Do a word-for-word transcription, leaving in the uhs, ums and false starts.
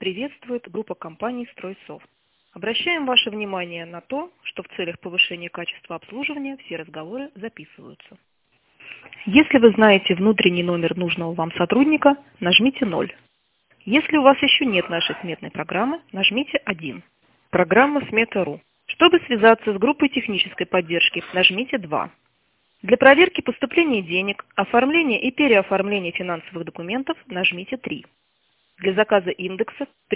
приветствует группа компаний «Стройсофт». Обращаем ваше внимание на то, что в целях повышения качества обслуживания все разговоры записываются. Если вы знаете внутренний номер нужного вам сотрудника, нажмите ноль. Если у вас еще нет нашей сметной программы, нажмите один. Программа смета точка ру. Чтобы связаться с группой технической поддержки, нажмите два. Для проверки поступления денег, оформления и переоформления финансовых документов нажмите три. Для заказа индексов